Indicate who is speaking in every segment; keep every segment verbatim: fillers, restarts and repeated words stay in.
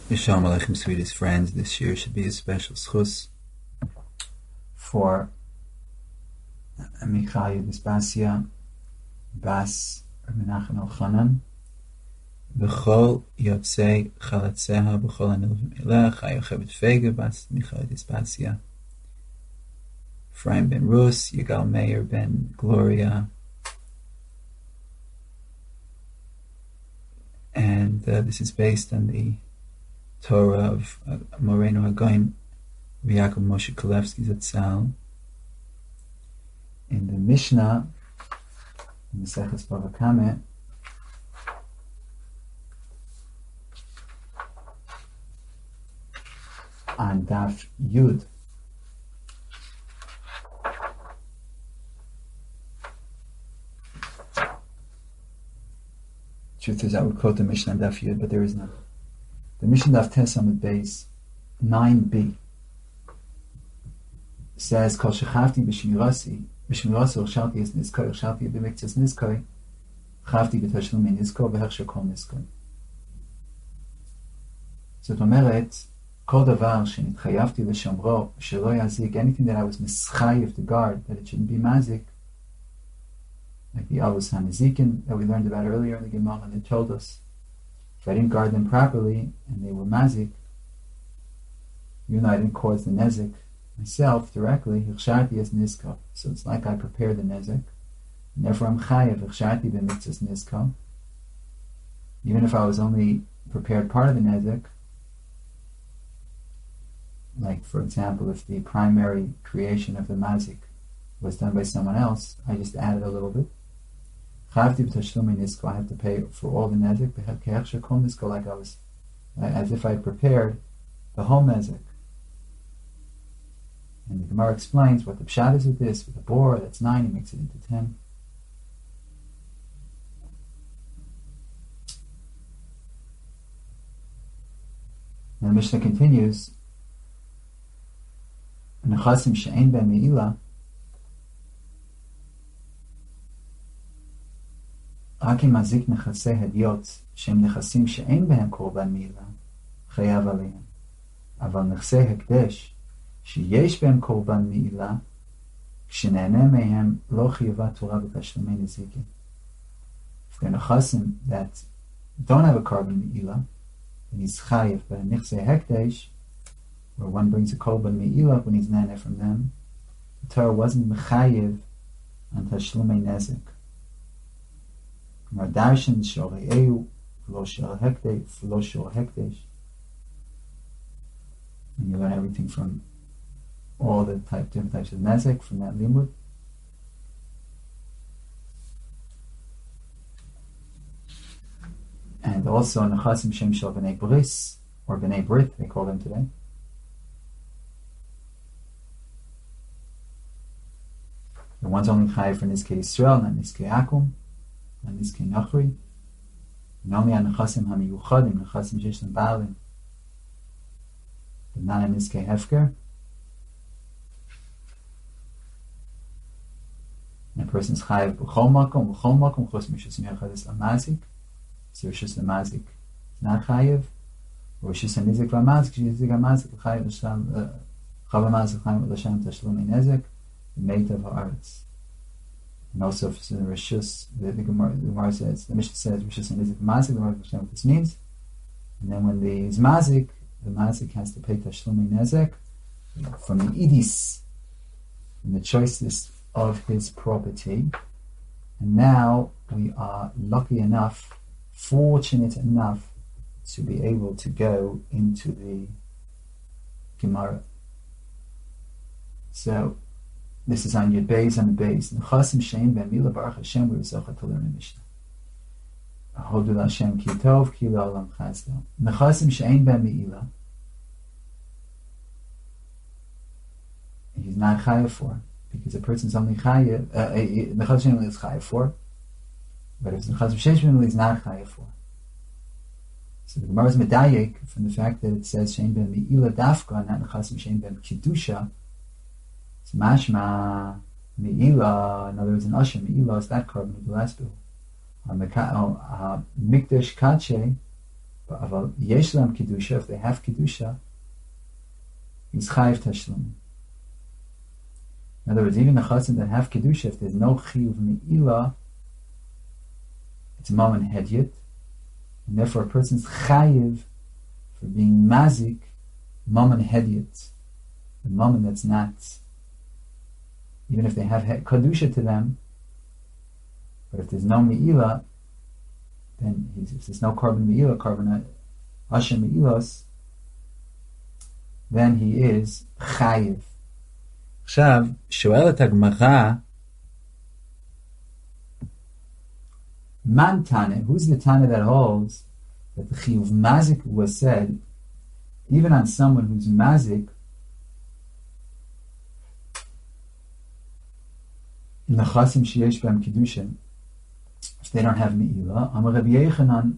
Speaker 1: Shalom Aleichem, sweetest friends. This year should be a special schus for Michal Yudisbasia Bas Menachem Elchanan. B'chol Yotzei Chalatzeha B'chol Anilvim Elech Hayochevet Fega Bas Michal Yudisbasia, Ephraim ben Rus, Yigal Meir ben Gloria, and uh, this is based on the Torah of uh, Moreno Hagoyin Yaakov Moshe Kalevsky Zatzal. In the Mishnah, in the Seches Bava Kama, on Daf Yud, truth is I would quote the Mishnah on Daf Yud, but there is none. The Mishnah Daf Tes Amud Beis nine b says, "Kol shechavti b'shmirasi b'shmirasi uchshalti es nizkoi uchshalti b'miktzas nizkoi chavti b'tashlumi nizko v'hechsher kol nizkoi." זאת אומרת, כל דבר שנתחייבתי לשומרו שלא יזיק, anything that I was mischayev to guard, that it shouldn't be mazik, like the Avos HaNezikin that we learned about earlier in the Gemara, and they told us, if I didn't guard them properly and they were mazik, even though I didn't cause the nezik myself directly, hirsharti es nizka. So it's like I prepared the nezik, and therefore I'm chayev hirsharti b'mitzvahs nizka. Even if I was only prepared part of the nezik, like for example, if the primary creation of the mazik was done by someone else, I just added a little bit. I have to pay for all the nezik, like I was, as if I had prepared the whole nezik. And the Gemara explains what the pshat is with this, with the bor, that's nine, he makes it into ten. And the Mishnah continues, Nechasim she'ein ben me'ilah, רק אם מזיק נכסי הדיוט שהם נכסים שאין בהם קורבן מעילה, חייב עליהם. אבל נכסי הקדש שיש בהם קורבן מעילה, כשנהנה מהם לא חייבה תורה בתשלומי נזיקין. If they're נכסים that don't have a carbon מעילה, then he's chayiv, but in נכסי הקדש, where one brings a korban me'ilah when he's nana from them, the Torah wasn't mechayiv on tashlumei nezik. Gemara darshan shorei eyu v'lo shor hekdesh v'lo shor hekdesh. And you learn everything from all the type, different types of nezik from that limud. And also nechasim shem shel b'nei bris, or b'nei brit, they call them today. The one's only chayiv for Nizkei Yisrael, not Nizkei Akum, not Nizkei Nachri, and only on Nechasim HaMiyuchadim, Nechasim Sheshlam Baalim, but not on Nizkei Hefker. And a person's chayiv b'chol makom, b'chol makom, chos mishus miyachadis lamazik, so rishus lamazik is not chayiv, or rishus hanizik lamazik, rishus hamazik l'chayiv l'sham, chav hamazik l'chayiv l'sham tashlumei nezek, the mate of haaretz. And also, if it's in the Rishus, the, the, Gemara, the Gemara says, the Mishnah says, Rishus and Nizik Mazik, the Gemara understand what this means. And then when the is Mazik, the Mazik has to pay Tashlumi Nezek from the Idis, from the choices of his property. And now we are lucky enough, fortunate enough, to be able to go into the Gemara. So, this is on Yud Beis and the Beis. Nechasim she'ein ben milah baruch Hashem v'rizocha to learn the Mishnah. Hodu Hashem ki tov ki la'olam chesed. Nechasim she'ein ben milah, he's not chayav for, because a person's only chayav. Nechasim she'ein ben milah is chayav for, but if nechasim she'ein ben milah, he's not chayav for. So the Gemara is medayek from the fact that it says she'ein ben milah dafka, not nechasim she'ein ben kedusha. So mashma me'ilah, in other words, an usher me'ilah is that carbon of the last bill. Mikdash kache But aval yesh lam kedusha, if they have kedusha, he's chayiv tashlum. In other words, even the chasim that have kedusha, if there's no chiyuv me'ilah, it's mom and hedyet, and therefore a person's chayiv for being mazik, mom and hedyet, the mom that's not, even if they have kedusha to them, but if there's no me'ilah, then he's, if there's no korban me'ilah, korban asher me'ilos, then he is chayiv. עכשיו, שואלת הגמרא, man tane, who's the tane that holds that the chiyuv mazik was said even on someone who's mazik in the chasim sheyesh b'hem kedusha, if they don't have me'ilah? Amar Rabbi Yechanan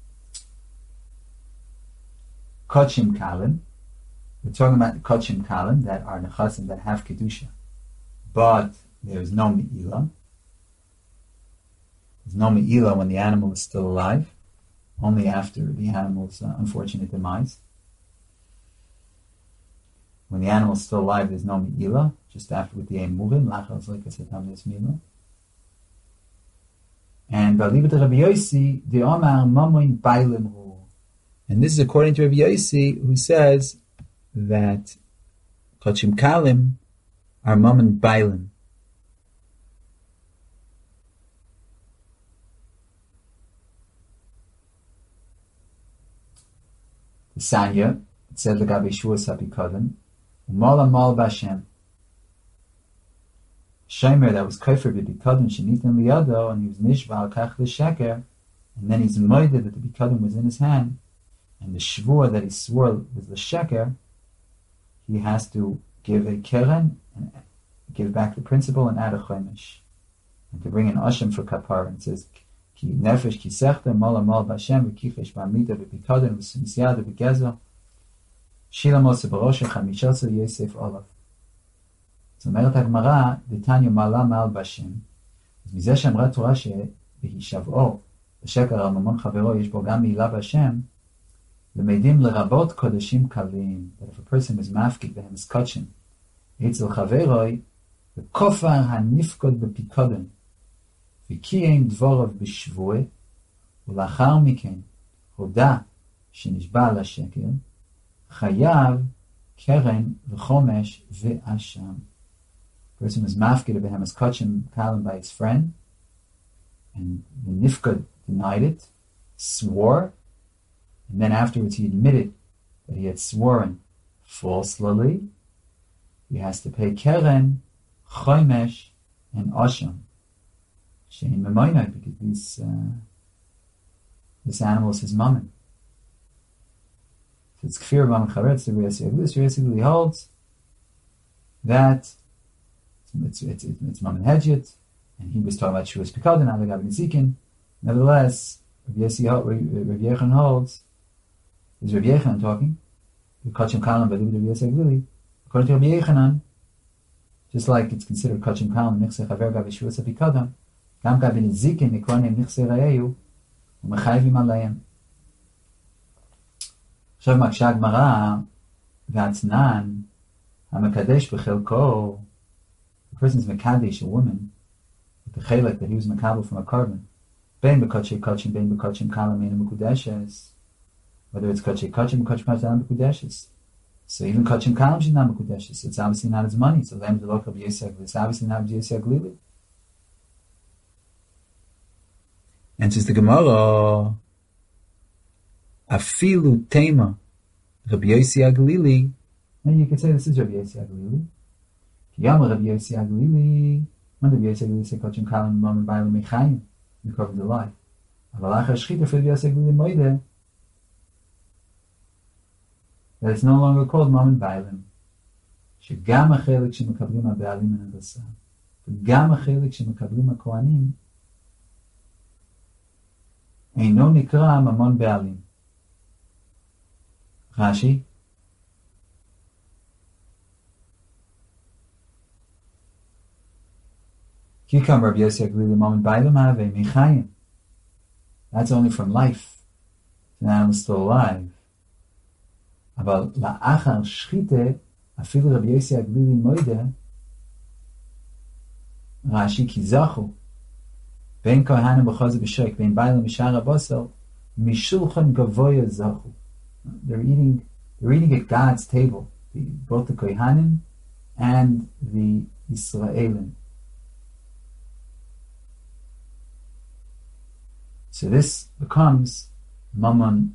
Speaker 1: kochim kalim. We're talking about the kochim kalim that are nechasim that have kedusha, but there is no me'ilah. There's no me'ilah when the animal is still alive, only after the animal's uh, unfortunate demise. When the animal is still alive, there's no me'ilah. Just after with the aim moving, lachal like I said, there's me'ilah. And Balibet Rabbi Yossi, the Omar Mamoin Bailim Hu. And this is according to Rabbi Yossi, who says that Kochim Kalim are Mamoin Bailim. The Sanya, it said Lagabi Shua Sapikodim, Umal Amal Bashem. Shemer that was kafir b'bikadon shenitan liyado, and he was nishva al kach l'sheker, and then he's moided that the bikadon was in his hand, and the shvua that he swore was the sheker, he has to give a keren and give back the principal and add a chomesh, and to bring an asham for kapar. And it says ki nefesh ki sechta mal amal b'Hashem v'kichesh b'amida b'bikadon v'simisyada b'gezel shilamos b'rosha chamishasa yosef olav. זאת אומרת הגמרא, דתניא מעלה מעל בשם. אז מזה שאמרה תורה שבהישבעו, בשקר הממון חברו, יש בו גם מעילה בשם, למדים לרבות קודשים קלים. That if a person is mafkid והם סקודשים, אצל חברוי, וכופר הנפקוד בפיקודן, וקיים דבוריו בשבוע, ולאחר מכן, הודע שנשבע על השקר, חייב קרן וחומש ואשם. Person was mafkid of Behemoth Kachim Kalim by his friend, and the Nifkad denied it, swore, and then afterwards he admitted that he had sworn falsely. He has to pay Keren, Chomesh, and Asham. Shein Memoinai, because this, uh, this animal is his mammon. So it's Kfir Mammon Charetz, the Riyasi Aglis. Riyasi Aglis holds that It's it's it's, it's Mammon Hedjit, and he was talking about Shuas Pikadon, Alagav Nizikin. Nevertheless, Rav Yechon holds, is Rav Yechon talking, the Kachim Kalam, but Rav Yosef Lili, according to Rav Yechonan, just like it's considered Kachim Kalam, Nichse Chaver Gav Shuas Pikadon, Gam Gav Nizikin, Nikronim Nichse Rayeyu, Umechayvim Alayim. עכשיו מקשה הגמרא, והצנן, המקדש בחלקו, the person's mekadesh, a woman, with the chelek that he was mekabel from a carbon, bein b'kotchei kotchim, bein b'kotchim kalam, bein b'mekudeshes, whether it's kotchei kotchim, kotchim kalam, b'mekudeshes. So even kotchim kalam she's not mekudeshes. So it's obviously not his money. So lamb the local b'yeseg, it's obviously not b'yeseg lili. And says the Gemara, afilu tema, Rabbi Yossi Aglili. And you could say this is Rabbi Yossi Aglili. Yama Rabbi Yossi Aglili, when Rabbi Yossi Aglili said Kachim Kalim Mammon Bailim Mechayim, you covered the life. Avalach HaShchita for Rabbi Yossi Aglili Moide, that it's no longer called Mammon Bailim. שגם החלק שמקבלים הבעלים מן הבשר, וגם החלק שמקבלים הכהנים, אינו נקרא ממון בעלים. רש"י, כי come Rabbi Yossi Aglili Mammon Bailim Have Mechayim. That's only from life. the animal is still alive. But la'achar shchite, afilu Rabbi Yossi Aglili moide, Rashi ki zachu, ben kohanim b'chazu b'shok, ben bailam b'shara basel, mishulchan gavoya zachu. They're eating, they're eating at God's table, the, both the kohanim and the Israelim. So this becomes mammon.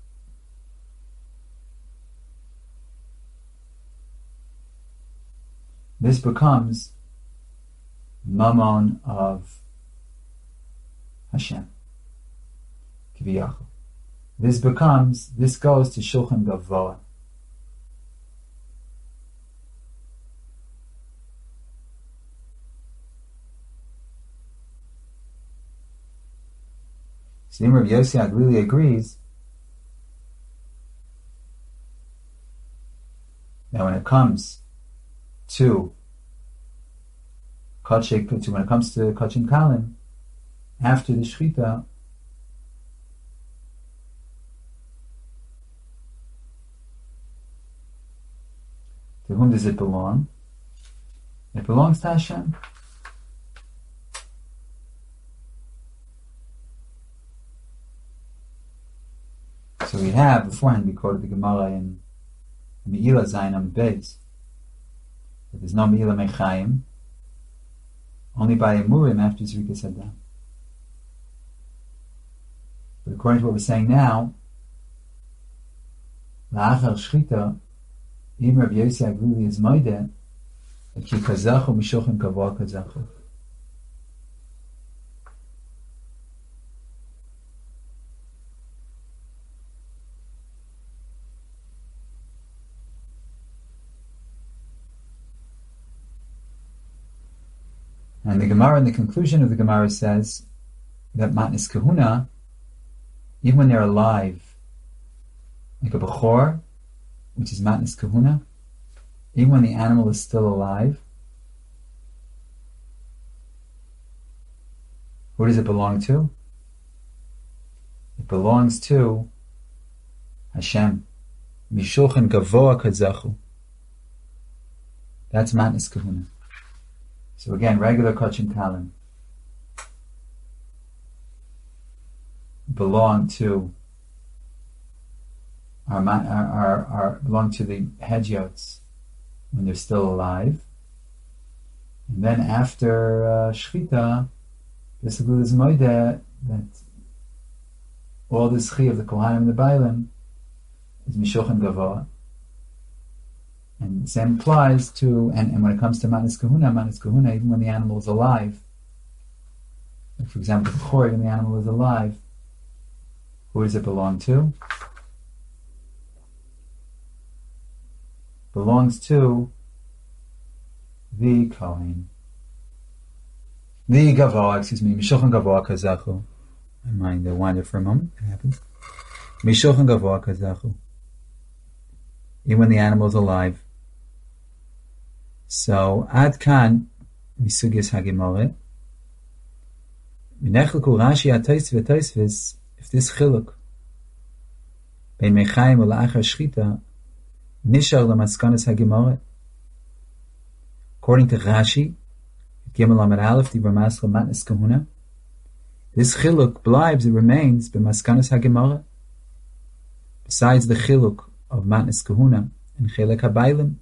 Speaker 1: This becomes mammon of Hashem. Kiviyachol. This becomes, this goes to Shulchan Gavoa. So Rabbi Yossi Aglili agrees that when it comes to Kachik, to when it comes to Kachim Kalim, after the Shechita, to whom does it belong? It belongs to Hashem. So we have, beforehand we quoted the Gemara in Me'ila Zayin Am Beis, that there's no Me'ila Mechayim, only by Emurim after Zrikas Hadam. But according to what we're saying now, La'achar Shchita, Im Rabbi Yossi Aglili is Moide, that Ki Kazachu Mishochem Kavah Kazachu. And the Gemara, in the conclusion of the Gemara, says that Matnis Kahuna, even when they're alive, like a Bechor, which is Matnis Kahuna, even when the animal is still alive, who does it belong to? It belongs to Hashem. Mishulchan Gavoa Kadzachu. That's Matnis Kahuna. So again, regular Kachim Kalim belong to our, our, our, our belong to the Hedyots when they're still alive, and then after uh, Shechita, basically there's moide that all the Zchi of the Kohanim and the Bailim is Mishochan Gavoa. And the same applies to, and, and when it comes to Matnis Kahuna, Matnis Kahuna, even when the animal is alive, like for example, the Chor, when the animal is alive, who does it belong to? Belongs to the Kohen. The Gavoa, excuse me, Mishochan Gavoa Kazachu. I mind the wander for a moment, it happens. Mishochan Gavoa Kazachu. Even when the animal is alive. So, Ad Kan, Misugis Hagimore, Minechliku Rashi HaToisv HaToisvis, if this chiluk, Bein Mechayim or La'achar Shchita, Nishar Lamaskanas Hagimore. According to Rashi, Gimel Amar Aleph, Dibra Masla Matnis Kahuna, this chiluk blibes, it remains, B'maskanas Hagimore. Besides the chiluk of Matnis Kahuna and Chelek HaBailim,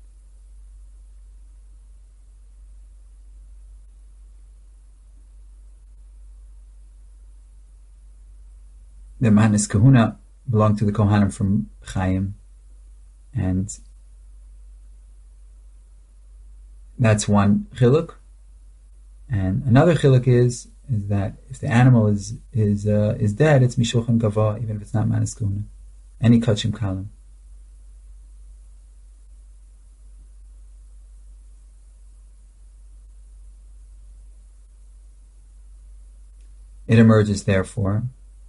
Speaker 1: the Matnis Kahuna belonged to the Kohanim from Chaim, and that's one chiluk. And another chiluk is is that if the animal is is uh, is dead, it's Mishulchan Gavoa, even if it's not Matnis Kahuna. Any Kachim Kalim. It emerges, therefore,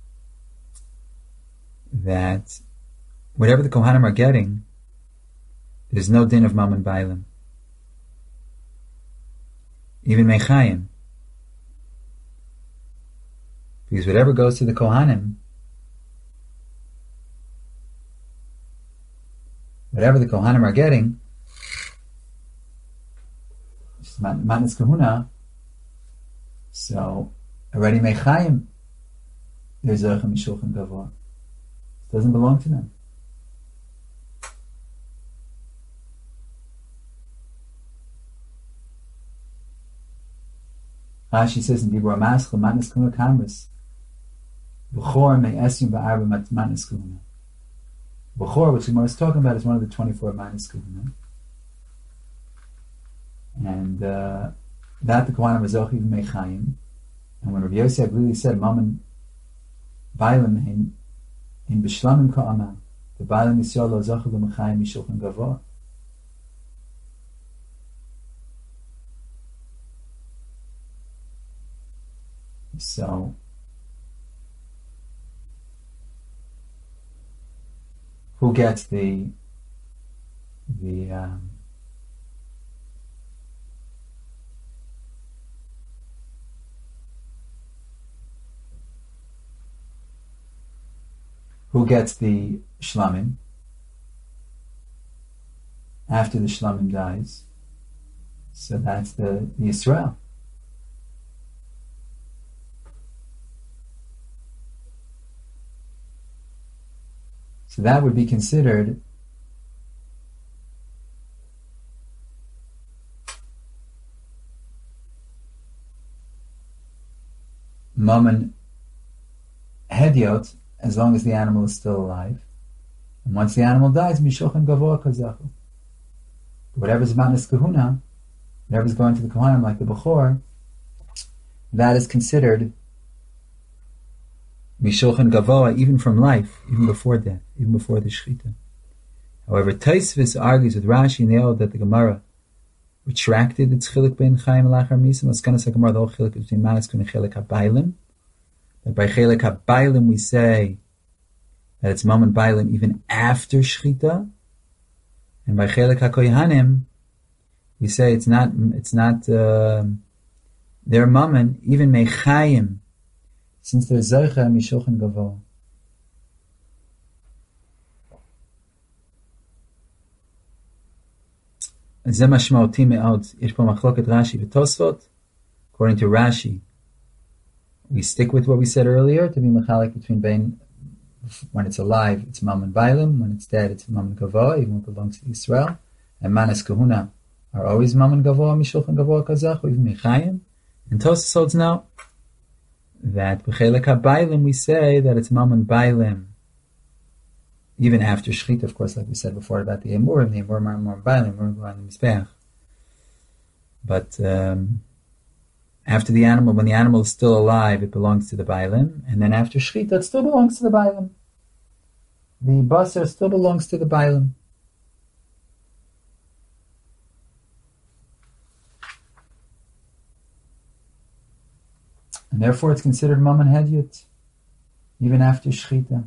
Speaker 1: that whatever the Kohanim are getting, there's no din of Mammon Bailim. Even Mechayim. Because whatever goes to the Kohanim whatever the Kohanim are getting, Matnas Kahuna, so already Mechayim, there's Zercha Mishulchan Gavor. It doesn't belong to them. Rashi says in Dibur Maschel, Matnas Kahuna Kamris, B'chor Me'esim Ba'arba Matnas Kahuna. B'chor, which the Gemara is talking about, is one of the twenty-four Matnas Kahuna. And uh, that the Kohanim are Zochi Mechayim. And when Rabbi Yossi Aglili said, Maman Bailam in in Bishlamim Ka'ama, the Bailam Yisrael Lo Zochi L'Mechayim Mishulchan Gavor. So, who gets the the um, who gets the shlamim after the shlamim dies? So that's the, the Yisrael. So that would be considered Mammon Hediot, as long as the animal is still alive. And once the animal dies, Mishulchan Gavor Kazachu. Whatever's Matnas Kahuna, whatever's going to the Kohanim, like the Bechor, that is considered Mishulchan Gavoa, even from life, even before death, even before the Shechita. However, Taisvis argues with Rashi and Yod that the Gemara retracted its Chilik Ben Chaim Lachar Misa. Maskanas HaGemara, the whole Chilik between Manas Kahuna and Chilik HaBailim. That by Chilik HaBailim we say that it's Mammon Bailim even after Shechita, and by Chilik HaKohanim we say it's not, it's not, uh, they're Mammon, even Mechayim, since there's Zocha Mishulchan Gavor. Zeh mashma'oti me'od. Yesh po machloket Rashi v'Tosfot. According to Rashi, we stick with what we said earlier, to be machalik between bein, when it's alive, it's Mammon Bailim, when it's dead, it's Mammon Gavor, even when it belongs to Israel. And Manas Kahuna are always Mammon Gavor, Mishulchan Gavor Kazachu, even Mechayim. And Tosfos holds now that b'chelek ha-bailim we say that it's Mammon Bailim even after Shechita, of course, like we said before about the Emurim, the Emurim are Mammon Bailim, Emurim go on the Mizbeach. But um, after the animal, when the animal is still alive, it belongs to the Bailim, and then after Shechita, it still belongs to the Bailim. The Basar still belongs to the Bailim. And therefore it's considered Mammon Hedyot, even after Shechita.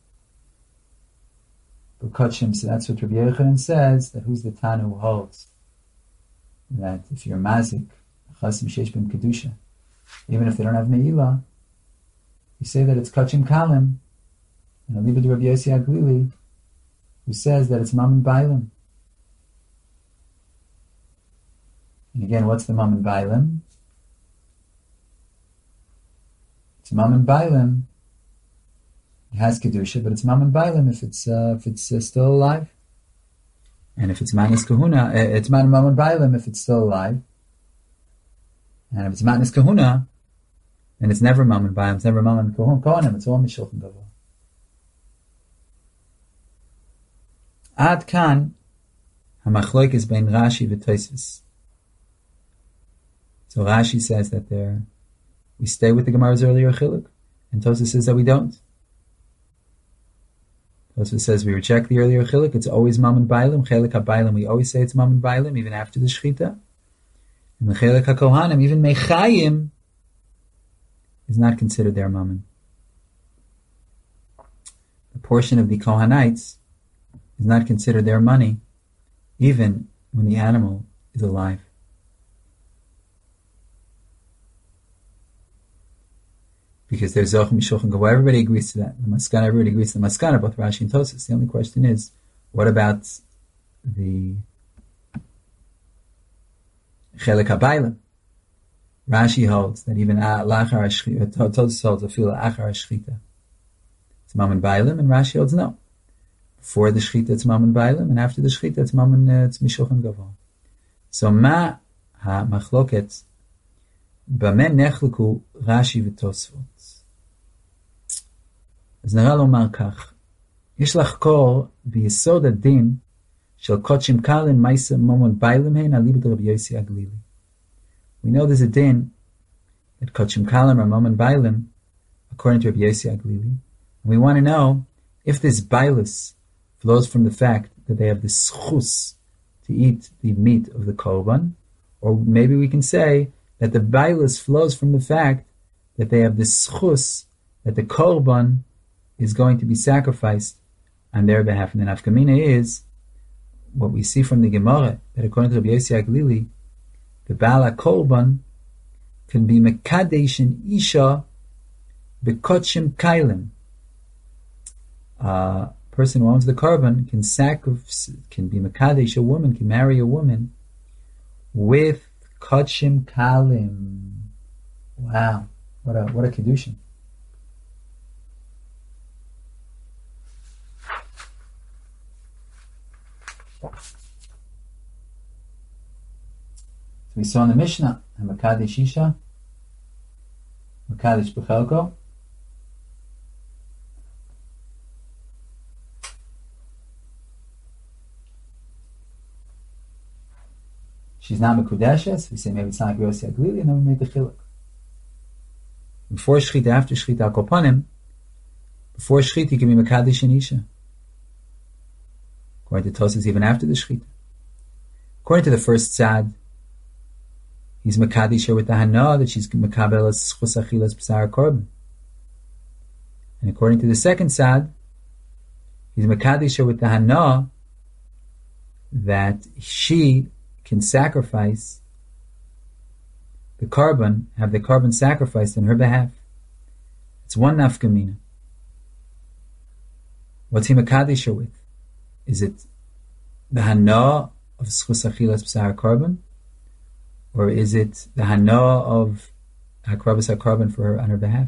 Speaker 1: B'kotshim, so that's what Rabbi Yochanan says, that who's the Tana who holds that if you're Mazik, Chasim Sheish B'm Kedusha, even if they don't have Me'ilah, you say that it's Kachim Kalim, and I'll leave it to Rabbi Yossi Aglili, who says that it's Mammon Bailim. And again, what's the Mammon Bailim? It's Mammon Bailim. It has Kedusha, but it's Mammon Bailim if it's uh, if it's uh, still alive. And if it's Matnas Kahuna, uh, it's Mammon Bailim if it's still alive. And if it's Matnas Kahuna, then it's never Mammon Bailim, it's never Mammon Kohanim, it's all Mishulchan Gavor. Ad kan, ha-machloik is bein Rashi v'Tosfos. So Rashi says that there, we stay with the Gemara's earlier chiluk, and Tosfos says that we don't. Tosfos says we reject the earlier chiluk. It's always Mammon Bailim. Chelik ha-Bailim, we always say it's Mammon Bailim, even after the Shechita. And the Chelik ha-Kohanim, even Mechayim, is not considered their Mammon. The portion of the Kohanites is not considered their money, even when the animal is alive. Because there's Zoch Mishulchan Gavor. Everybody agrees to that. The Maskana, everybody agrees to the Maskana, both Rashi and Tosfos. The only question is, what about the Chelik HaBailim. Rashi holds that even Lachar HaShchita, Todos holds Afila Achar HaShchita, it's Mammon Bailim, and Rashi holds no. Before the Shchita it's Mammon Bailim, and after the Shchita it's Mammon, uh, it's Mishulchan Gavon. So Ma HaMachloket B'meh Nechleku Rashi v'Tosfot. אז נראה לומר כך, יש לחקור ביסוד הדין של קודשים קלן מייסה ממון ביילים הן אליבא דרבי יוסי הגלילי. We know there's a din that Kodshim Kalim or Mammon Bailim, according to Rabbi Yossi Aglili. And we want to know if this bailus flows from the fact that they have the schus to eat the meat of the korban, or maybe we can say that the bailus flows from the fact that they have the schus that the korban is going to be sacrificed on their behalf. And the nafkamina is what we see from the Gemara, that according to Rabbi Yossi Aglili, the Baal HaKorban can be Mekadesh and Isha Bekotshim Kailim. A person who owns the korban can sacrifice, can be Mekadesh, a woman can marry a woman with Kotshim Kalim. Wow, what a what a kedushin. So we saw in the Mishnah, Mekadesh Isha, Mekadesh Bechelko. She's not Mekudeshes, we say maybe it's not Yossi Aglili, and then we make the chiluk. Before Shchita, after Shchita Al Kopanim, before Shchita, you can be Mekadesh and Isha. According to Tosas, even after the Shchita. According to the first Tzad, he's Mekadesh with the Hana, that she's Mekabelas Chus Achilas B'sar Korban. And according to the second Tzad, he's Mekadesh with the Hana, that she can sacrifice the korban, have the korban sacrificed on her behalf. It's one nafkamina. What's he Mekadesh with? Is it the Hana of Schus Achilas B'sar Korban? Or is it the Hana of Hakrabas HaKorban for her on her behalf?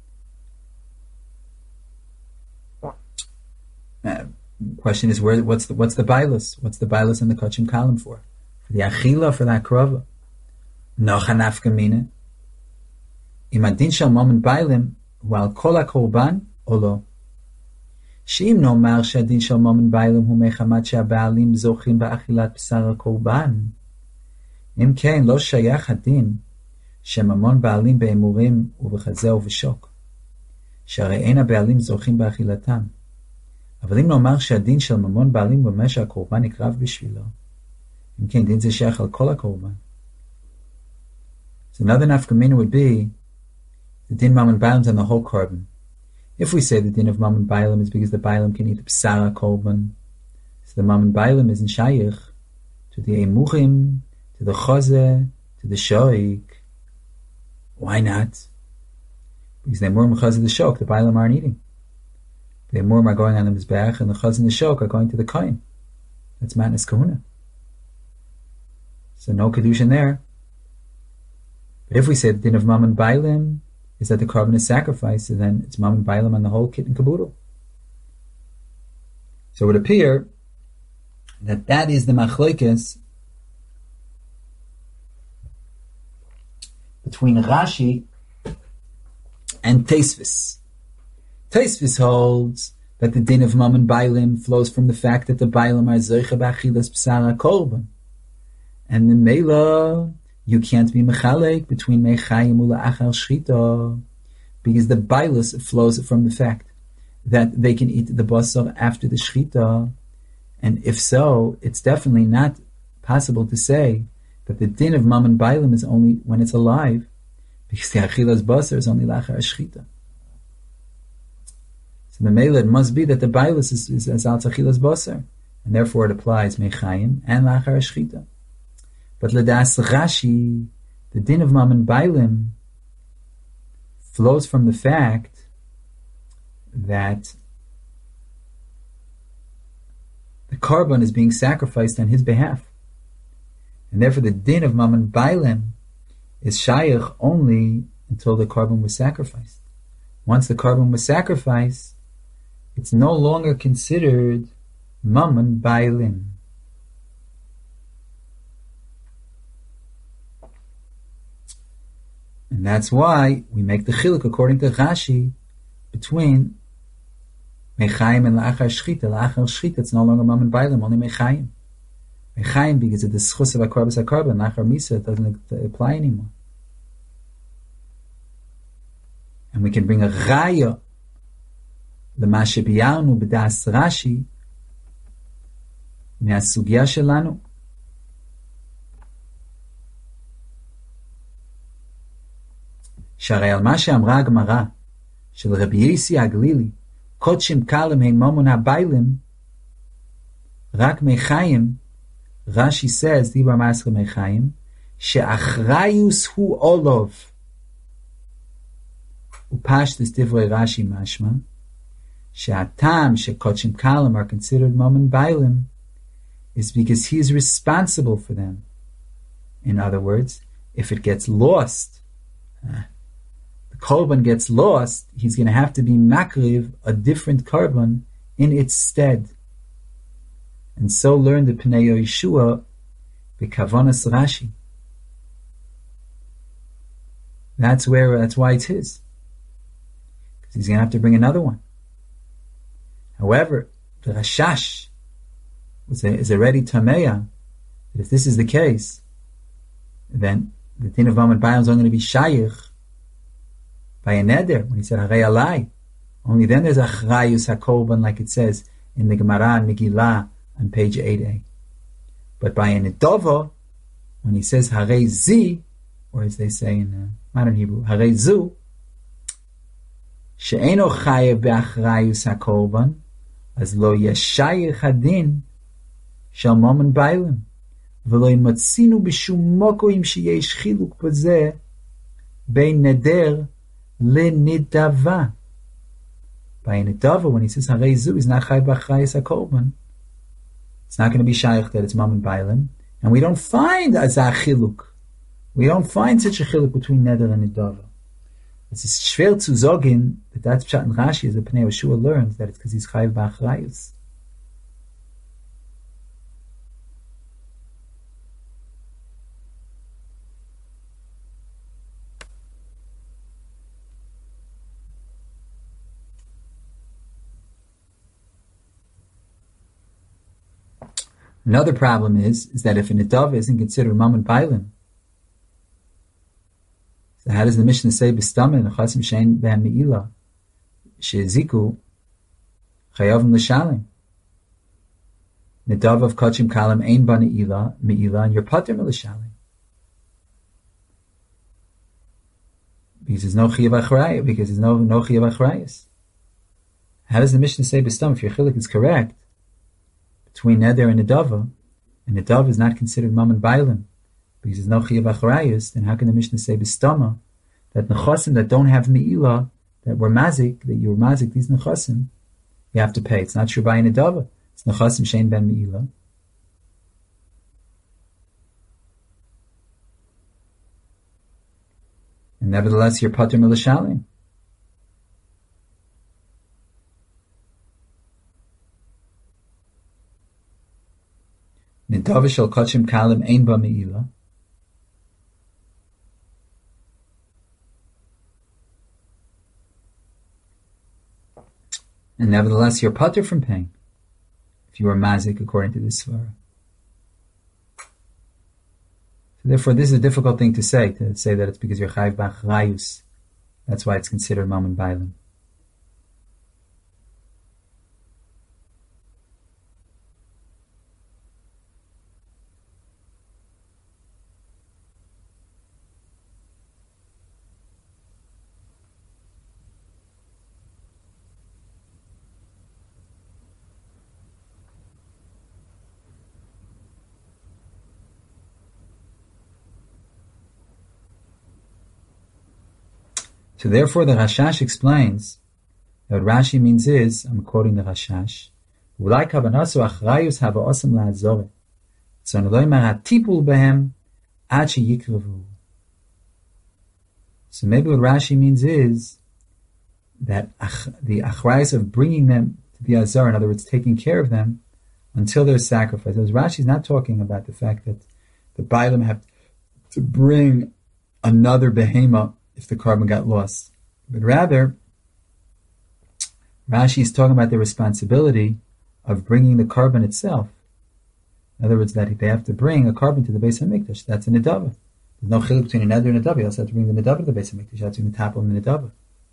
Speaker 1: Uh, question is, where? What's the what's the bailus? What's the bailus and the Kodshim Kalim for? For the Achila, for the Hakrava? No Hanafka Mine. Imadin Shal Mammon Bailim, while Kol HaKorban, Olo. Sheim no mar Shadin Shal Mammon Bailim, Hu Mechamat She'abaalim Zochim Ba'achilat B'sar HaKorban. אם כן, לא שייך הדין שממון בעלים באמורים ובחזה ובשוק, שהרי אין הבעלים זוכים באכילתם. אבל אם נאמר שהדין של ממון בעלים במה שהקורבן יקרב בשבילו, אם כן, דין זה שייך על כל הקורבן. So another nafkamina would be the din Mammon Bailim on the whole korban. If we say the din of Mammon Bailim is because the Bailim can eat the B'sara korban, so the Mammon Bailim isn't shaykh to the emurim, to the Chazeh, to the Shoik. Why not? Because the Emurim Chazeh the Shok, the Bailam aren't eating. The Emurim are going on the Mizbeach, and the Chazeh and the Shok are going to the Kohen. That's Matnas Kahuna. So no Kedushin there. But if we say the din of Mammon Bailim is that the korban is sacrificed, so then it's Mammon Bailim on the whole kit and caboodle. So it would appear that that is the Machlokes between Rashi and Tosfos. Tosfos holds that the din of Mammon Bailim flows from the fact that the Bailim are Zoicha B'achilas B'sar HaKorban. And the Mela, you can't be Mechalek between Mechayim Ula Achal Shchita, because the Bailus flows from the fact that they can eat the Basar after the Shchita. And if so, it's definitely not possible to say that the din of Mammon Bailim is only when it's alive, because the Achilas Basar is only Lachar Shchita. So the Mela, it must be that the Bailus is, is as Al Achilas Basar, and therefore it applies Mechayim and Lachar Shchita. But Ladas Rashi, the din of Mammon Bailim flows from the fact that the carbon is being sacrificed on his behalf. And therefore the din of Mammon Bailim is shaykh only until the carbon was sacrificed. Once the carbon was sacrificed, it's no longer considered Mammon Bailim. And that's why we make the chiluk according to Rashi between Mechayim and La'achar Shchita. La'achar Shchita, it's no longer Mammon Bailim, only Mechayim. Mechayim, because of the schus of Akarbas Akarba, La'achar Misa, it doesn't apply anymore. And we can bring a Raya, the Mashabiyanu, B'das Rashi, Me'asugya Shelanu. שהרי על מה שאמרה הגמרא של רבי יוסי הגלילי, קודשים קלם הם ממון הביילים, רק מחיים, Rashi says, דיבר מעשר מחיים, שאחריוס הוא אולוב. ופשטס דברי רש"י משמע, שהטעם שקודשים קלם are considered ממון ביילים, is because he is responsible for them. In other words, if it gets lost, uh, Korban gets lost, he's going to have to be makriv, a different korban, in its stead. And so learn the Pnei Yeshua, the Kavanas Rashi. That's where, that's why it's his. Because he's going to have to bring another one. However, the Rashash is, a, is already Tameya, that if this is the case, then the din of Mammon Bailim is only going to be Shaykh by a neder, when he said Harei Alai. Only then there's Achrayus HaKorban, like it says in the Gemara and Megillah on page eight a. But by a Nedova, when he says Harei Zi, or as they say in uh, modern Hebrew, Harei Zu, She'eno Chayev Be'Achrayus HaKorban, as lo yeshayich hadin shel Mammon Bailim, v'lo yimatzinu b'shum mokoim sheyesh chiluk b'zeh bein neder Lenidava. By a Nidava, when he says Harei Zu, he's not Chai B'Achrayus HaKorban. It's not going to be Shaykh that it's Mammon Bailim. And we don't find as a chiluk. We don't find such a chiluk between Neder and Nidava. It's schwer zu sagen that that's Pshat and Rashi, as the Pnei Yeshua learns, that it's because he's Chai B'Achrayus. Another problem is, is that if a Nidava isn't considered Mammon Bailim, so how does the Mishnah say, B'stamin, Chasim Shein B'hem Me'ila, She'eziku, Chayavim L'shalim. Nidava of Kachim Kalim Ein Ba Me'ila, Me'ila, and you're Pater L'shalim. Because there's no Chiyav Achrayah, because there's no, no Chiyav Achrayas. How does the Mishnah say, B'stam, if your Chilik is correct, between Neder and Nidava, and Nidava is not considered Mammon Bailim, because there's no Chiyav Achrayus, then how can the Mishnah say B'stama, that Nechasim that don't have Me'ila, that were Mazik, that you were Mazik, these Nechasim, you have to pay. It's not true by Nidava. It's Nechasim Shein Ben Me'ila. And nevertheless, you're Pater L'shalim. Nidava shel Kachim Kalim Ein Ba Me'ila. And nevertheless, you're Pater from paying, if you are Mazik according to this Svara. So therefore, this is a difficult thing to say, to say that it's because you're Chayv B'Achrayus. That's why it's considered Mammon Bailim. So therefore the Rashash explains that what Rashi means is, I'm quoting the Rashash, Ulai kavanasu achrayus hava'osim la'azore. So Eloi mar hatipul behem ad sheyikrevu. So maybe what Rashi means is that ach, the achrayus of bringing them to the azar, in other words, taking care of them until they're sacrificed. As Rashi is not talking about the fact that the Bailam have to bring another behema if the carbon got lost, but rather Rashi is talking about the responsibility of bringing the carbon itself. In other words, that they have to bring a carbon to the Beis HaMikdash. That's a nedava. There's no chiluk between a neder and a nedava. You also have to bring the nedava to the Beis HaMikdash. You have to bring the tapel and the nedava.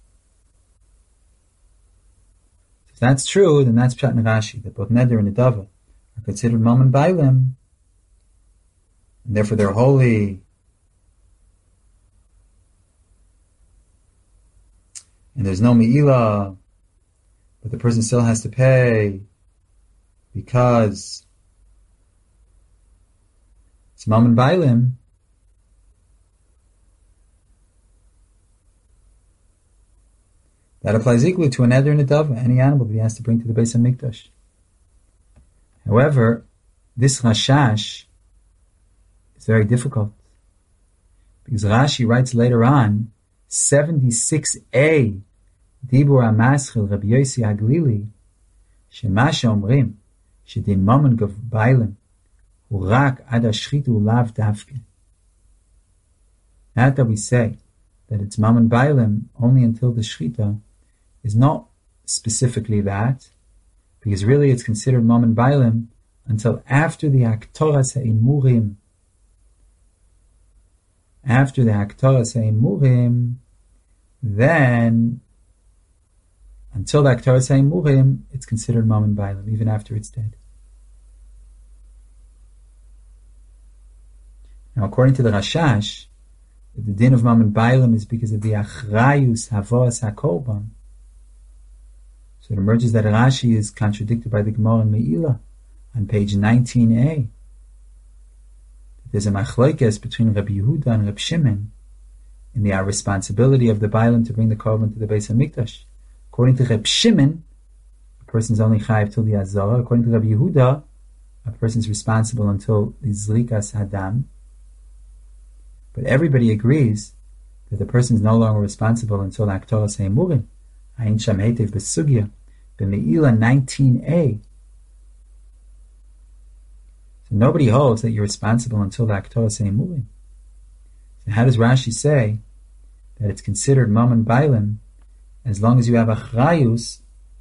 Speaker 1: If that's true, then that's pshat in Rashi, that both neder and nedava are considered mammon bailim, and therefore they're holy. And there's no me'ilah, but the person still has to pay because it's mammon bailim. That applies equally to a neder and a dava, any animal that he has to bring to the Beis HaMikdash. However, this Rashash is very difficult, because Rashi writes later on, seventy-six a, Dibur HaMaschil Rabbi Yossi HaGlili, Shema she'omrim, shedin mammon gov bailim, hu rak ad hashchitu lav davke. Not that we say that it's mammon bailim only until the shchita is not specifically that, because really it's considered mammon bailim until after the haktoras ha'imurim. After the haktoras ha'imurim, then until the haktoras ha'imurim, it's considered mammon bailim, even after it's dead. Now, according to the Rashash, the din of mammon bailim is because of the achrayus havos hakorban. So it emerges that Rashi is contradicted by the Gemara in Me'ilah on page nineteen a. There's a machlokes between Rabbi Yehuda and Rabbi Shimon in the responsibility of the bailim to bring the korban to the Beis HaMikdash. According to Rabbi Shimon, a person's only chayiv till the azara. According to Rabbi Yehuda, a person's responsible until the zrikas hadam. But everybody agrees that the person is no longer responsible until the haktoras ha'imurim. Ayin sham heitev besugya b'me'ilah nineteen a. So nobody holds that you're responsible until the haktoras ha'imurim. So how does Rashi say that it's considered mammon bailim as long as you have achrayus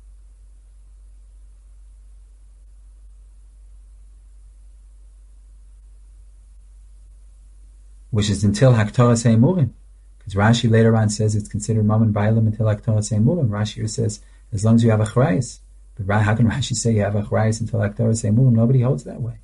Speaker 1: which is until haktoras ha'imurim? Because Rashi later on says it's considered mammon bailim until haktoras ha'imurim. Rashi here says as long as you have achrayus. But how can Rashi say you have achrayus until haktoras ha'imurim? Nobody holds that way.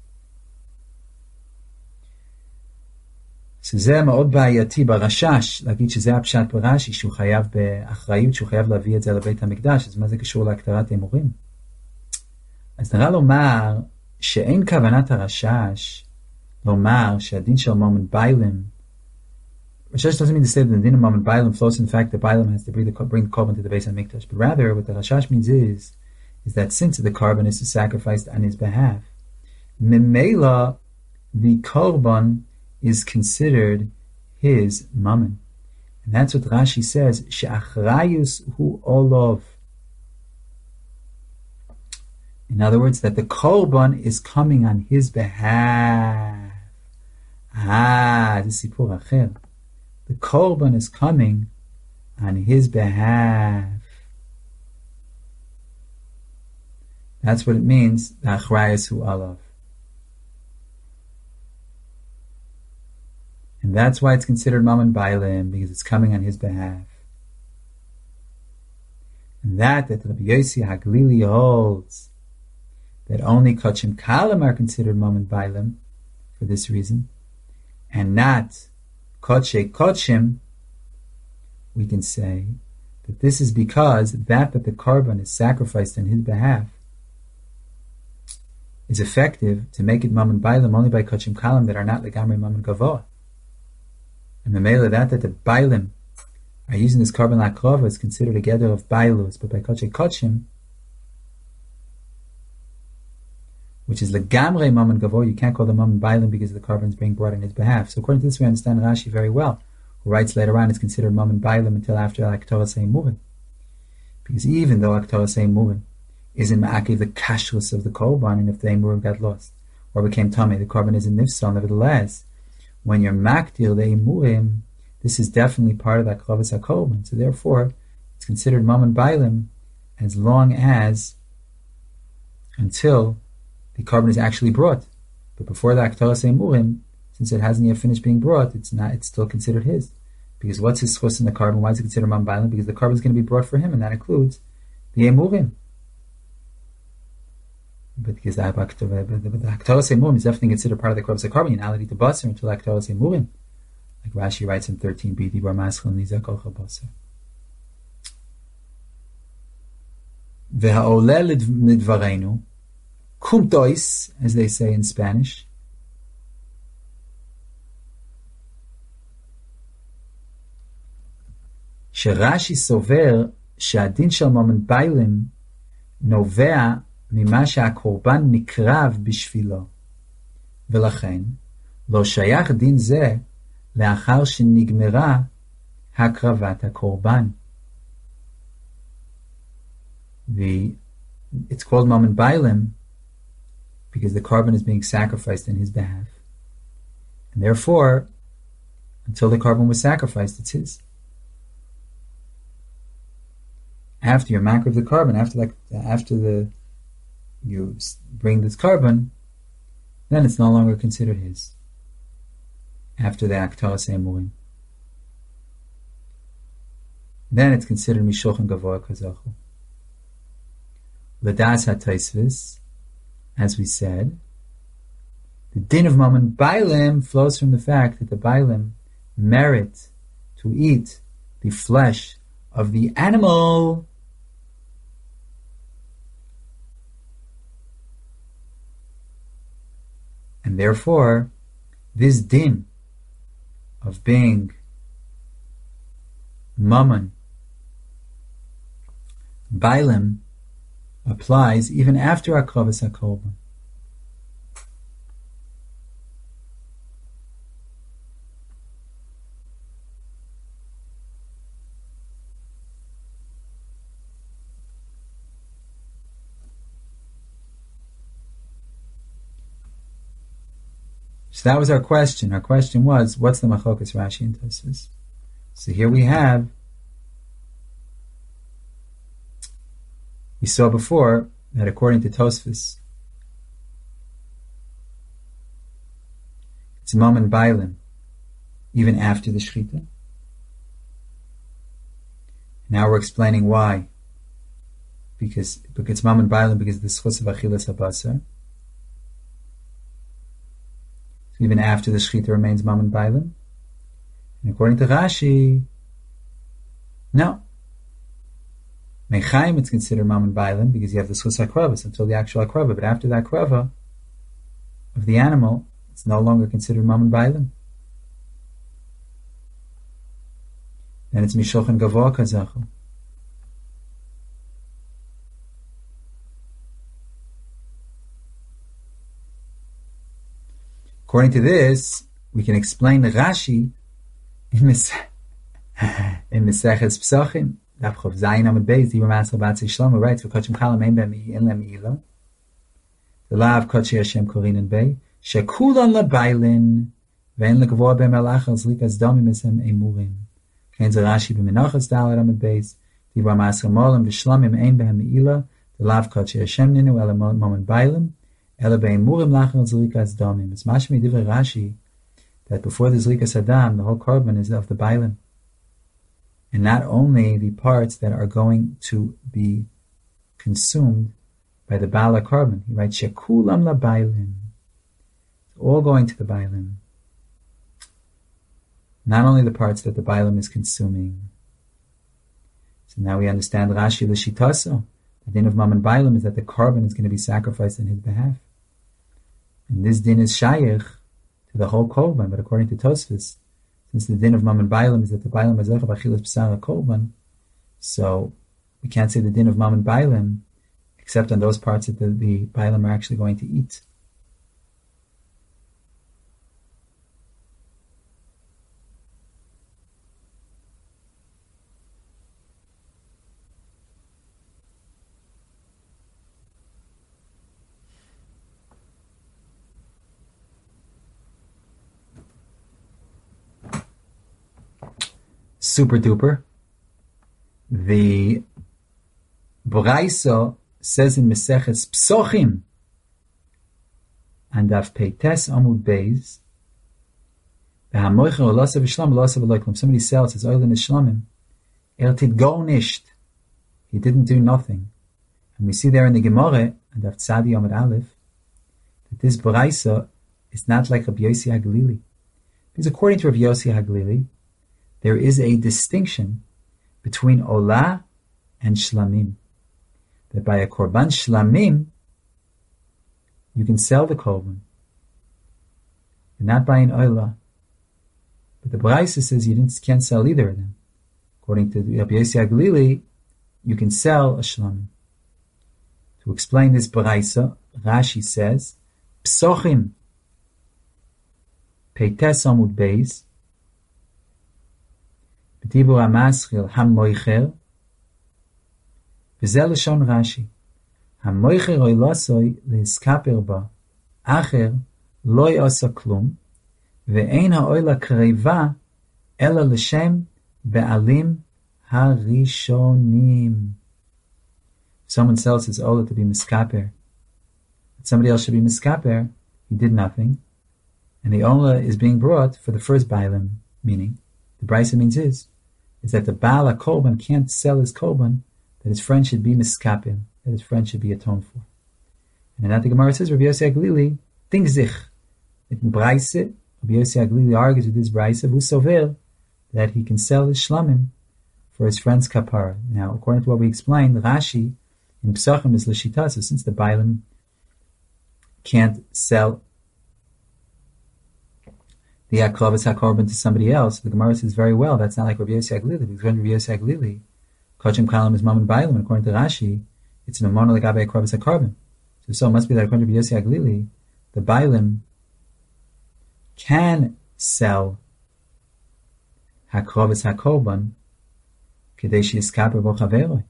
Speaker 1: So זה מאוד בעייתי ברשש, להגיד שזה הפשט ברש"י, שהוא חייב באחריות, שהוא חייב להביא את זה לבית המקדש. אז מה זה קשור להקטרת האמורים? אז נראה לומר שאין כוונת הרשש לומר שהדין של mammon bailim, Rashash doesn't mean to say that the din of mammon bailim flows in the fact that bailim has to bring the, bring the korban to the Beis HaMikdash, but rather what the Rashash means is is that since the korban is sacrificed on his behalf, memela, the korban is considered his mammon. And that's what Rashi says, she'achrayus hu olov. In other words, that the korban is coming on his behalf. Ah, this is sipur acher. The korban is coming on his behalf. That's what it means, the achrayus hu olov. And that's why it's considered mammon bailim, because it's coming on his behalf. And that, that Rabbi Yossi HaGlili holds, that only kochim kalim are considered mammon bailim, for this reason, and not koche kochim, we can say that this is because that that the korban is sacrificed on his behalf is effective to make it mammon bailim only by kochim kalim that are not legamri mammon gavoa. And the mele that that the bailim are using this korban lakrova is considered a gather of bailus, but by koche kochim, which is legamrei mammon gavo. You can't call the mammon bailim because the korban is being brought on his behalf. So according to this, we understand Rashi very well, who writes later on it's considered mammon bailim until after aktoras murin, because even though aktoras murin is in ma'akiv the kashrus of the korban, and if the murim got lost or became tummy, the korban is in nifsal. Nevertheless, when you're maktir the murim, this is definitely part of that klavas hakorban. So therefore, it's considered mammon bailim as long as until the korban is actually brought. But before the aktoras murim, since it hasn't yet finished being brought, it's not. It's still considered his. Because what's his schus in the korban? Why is it considered mammon bailim? Because the korban is going to be brought for him, and that includes the emurim. But because the aktoras murim is definitely considered part of the klavas hakorban, you're not allowed to basar until aktoras murim. Like Rashi writes in thirteen b, Dibar Maschel Nizak Kol Chabasa. Ve'ha'oleh lidvareinu, cum dois, as they say in Spanish. Sherashi sover she'adin shel mammon bailim novea mima she'akorban nikrav bishvilo. V'lachen, lo shayach din zeh לאחר שנגמרה הקרבת הקורבן. The it's called mammon bailim because the korban is being sacrificed in his behalf, and therefore, until the korban was sacrificed, it's his. After your makar of the korban, after that, after the you bring this korban, then it's no longer considered his. After the aktoras murim, then it's considered mishulchan gavoa kazachu. L'das hataisvis, as we said, the din of mammon bailim flows from the fact that the bailim merit to eat the flesh of the animal and therefore this din of being mammon bailim applies even after akravas hakorban. So that was our question. Our question was, what's the machlokas Rashi and Tosfos? So here we have, we saw before that according to Tosfos, it's mammon bailim even after the shechita. Now we're explaining why. Because, because it's mammon bailim because of the schus of achilas habasar. Even after the shechita remains mammon bailim. And according to Rashi, no. Mechaim it's considered mammon bailim because you have the schus hakravas until the actual hakrava. But after the hakrava of the animal, it's no longer considered mammon bailim. Then it's mishulchan gavoa kazachu. According to this, we can explain Rashi in Mesech in Meseches Pesachim. Daf Chav Zayin Amud Beis. Dibar Maschel Batzei Shlomo writes, "V'kotzim chalam ein b'mi in lem ila." The lav kotzi Hashem korinen bei shekulan labailin ve'en legavoa b'melach al zlikas damim esem emurim. Kein ze Rashi b'menachas dalet Amud Beis. Dibar Maschel molam v'shlamim ein b'mi ila. The lav kotzi Hashem ninu ela mammon bailim. Ela be'emurim lachar zlikas damim. It's mashmi divrei Rashi that before the zlikas adam, the whole korban is of the bailim, and not only the parts that are going to be consumed by the bala korban. He writes shekulam la bailim. It's all going to the bailim. Not only the parts that the bailim is consuming. So now we understand Rashi l'shitaso. The din of mammon bailim is that the korban is going to be sacrificed in his behalf. And this din is shayich to the whole korban, but according to Tosfos, since the din of mammon bailim is that the bailim is zecha b'achilas b'sar korban, so we can't say the din of mammon bailim except on those parts that the, the Bailam are actually going to eat. Super duper. The Braisa says in Meseches Psochim and Daf Peites Amud Beis, somebody sells his oil in his shlamim, er tidgo nisht, he didn't do nothing. And we see there in the Gemara and Daf Tzadi Amud Aleph that this Braisa is not like Rabbi Yossi HaGlili, because according to Rabbi Yossi HaGlili, there is a distinction between Olah and Shlamim. That by a Korban Shlamim, you can sell the Korban, and not by an Olah. But the Braisa says you didn't, can't sell either of them. According to Rabbi Yossi HaGlili, you can sell a Shlamim. To explain this Braisa, Rashi says, Psochim, Peites Amud Beis, B'dibur HaMaschil HaMoicher, v'zeh lashon Rashi, HaMoicher oilasoi lehiskaper ba, acher lo yasa klum, ve'ein ha'oila kreiva, ela l'shem be'alim harishonim. Someone sells his oila to be miskaper, but somebody else should be miskaper, he did nothing, and the oila is being brought for the first bailim, meaning, the Braisa means is, is that the Baal HaKorban can't sell his Korban, that his friend should be miskapim, that his friend should be atoned for. And in that the Gemara says, Rabbi Yossi HaGlili, think zich. In Braisa, Rabbi Yossi HaGlili argues with this Braisa, Vusover, that he can sell his shlamim for his friend's kapara. Now, according to what we explained, Rashi in Psachim is l'shita, so since the Bailam can't sell the Akravas HaKorban to somebody else, the Gemara says very well, that's not like Rabbi Yossi HaGlili, because Rabbi Yossi HaGlili, Kachim Kalam is Mammon Bailam, and according to Rashi, it's an Amona Legabe Akravas HaKorban. So, so it must be that according to Rabbi Yossi HaGlili, the Bailam can sell Hakravas HaKorban Kedei Sheyiskaper Bo Chaveroi.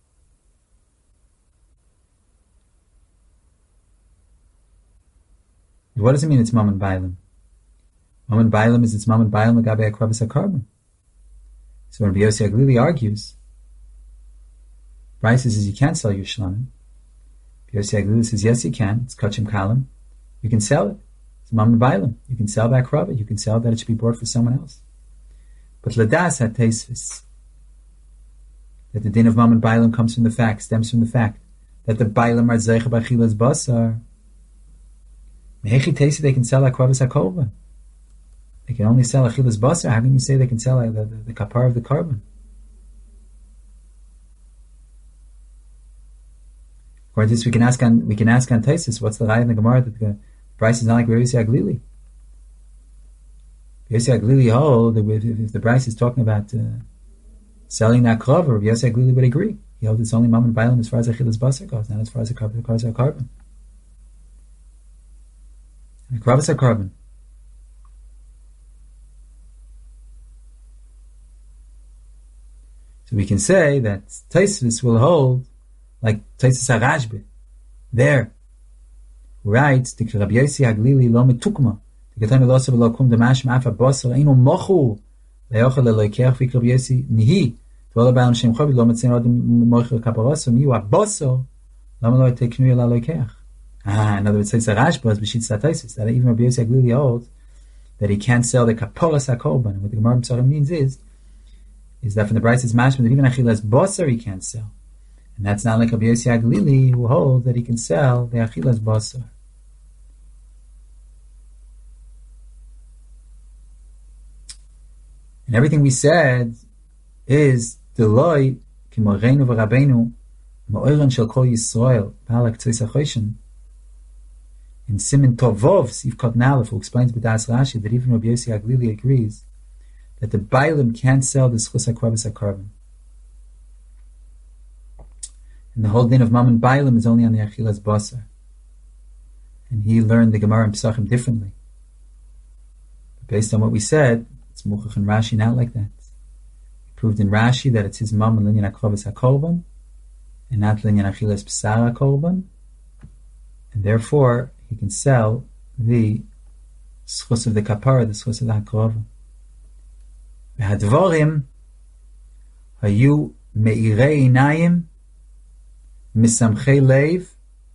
Speaker 1: What does it mean it's Mammon Bailam? Mammon Bailam is its Mammon Bailam Legabe Akravas HaKorban. So when Rabbi Yossi HaGlili argues, Braisa says you can't sell your shlamim. Rabbi Yossi HaGlili says yes you can. It's kachim kalam. You can sell it. It's Mammon Bailam. You can sell back Rava. You can sell that it should be bought for someone else. But Ladas had Teisvis, that the din of Mammon Bailam comes from the fact, stems from the fact that the Bailam are zeicha b'achilas basar. Mehechi Teisi they can sell Akravas HaKorban. They can only sell achilas basar. How can you say they can sell the, the, the kapar of the korban? According to this, we can ask on we can ask on Taisus, what's the raya in the Gemara that the price is not like Rabbi Yossi HaGlili? Rabbi Yossi HaGlili hold that if, if the price is talking about uh, selling that krav, Rabbi Yossi HaGlili would agree. He holds it's only Mammon Bailam as far as achilas basar goes, not as far as the cars are korban. The kravas are korban. So we can say that Taisus will hold like Taisus HaRashbi. There, who writes, the Rabbi Yossi HaGlili lo metukma, the Ketani lo sev lo kum demash ma'afa basar, einu mochu, le'ochel le'loikeach v'ik Rabbi Yossi nihi, t'vola ba'al shem chovi lo metzin rodim moichel kaparasa, miyu ha-basar, lama lo teknu yela loikeach. Ah, in other words, Taisus HaRashbi was b'shit Taisus, that even Rabbi Yossi HaGlili holds that he can't sell the kaparas HaKorban. And what the Gemara B'Tzarim means is, is that from the Braisa is mashma that even achilas basar he can't sell. And that's not like Rabbi Yossi HaGlili, who holds that he can sell the achilas basar. And everything we said is Deloi K'moreinu v'Rabbeinu Ma'oiran Shel Kol Yisrael B'halak Tzis HaChoshen. In Siman Tovov Sif Kod Nalef, who explains B'das Rashi that even Rabbi Yossi HaGlili agrees that the Bailam can't sell the Schus HaKravas HaKorban. And the whole din of Mammon Bailam is only on the Achilas Basar. And he learned the Gemara and Pesachim differently. But based on what we said, it's Muchach and Rashi not like that. He proved in Rashi that it's his Mammon Linyan Akrovas HaKorban, and not Linyan Achilas Pesara Korban, and therefore he can sell the schus of the kapara, the schus of the hakrova. V'hadvorim hayu me'irei inayim misamchei leiv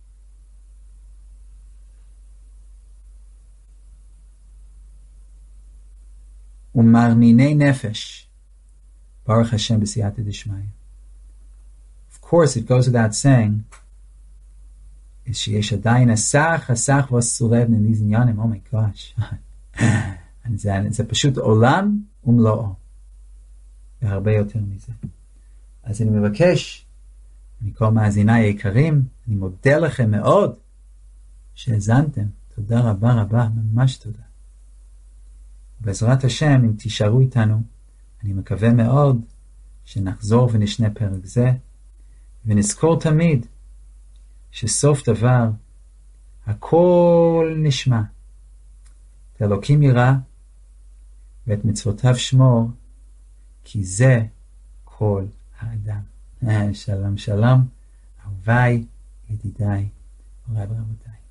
Speaker 1: umarninei nefesh baruch Hashem b'siyata d'shmaya. Of course, it goes without saying is sheyesh adayin asach asach v'asurev in these inyanim. Oh my gosh. And then it's a pashut olam umlo'o. והרבה יותר מזה. אז אני מבקש, מכל מאזיניי היקרים, אני מודה לכם מאוד שהאזנתם. תודה רבה רבה, ממש תודה. בעזרת השם, אם תישארו איתנו, אני מקווה מאוד שנחזור ונשנה פרק זה, ונזכור תמיד שסוף דבר הכל נשמע. את אלוקים ירא ואת מצוותיו שמור, כי זה כל האדם. שלום שלום, אהוביי, ידידיי, מוריי ורבותיי.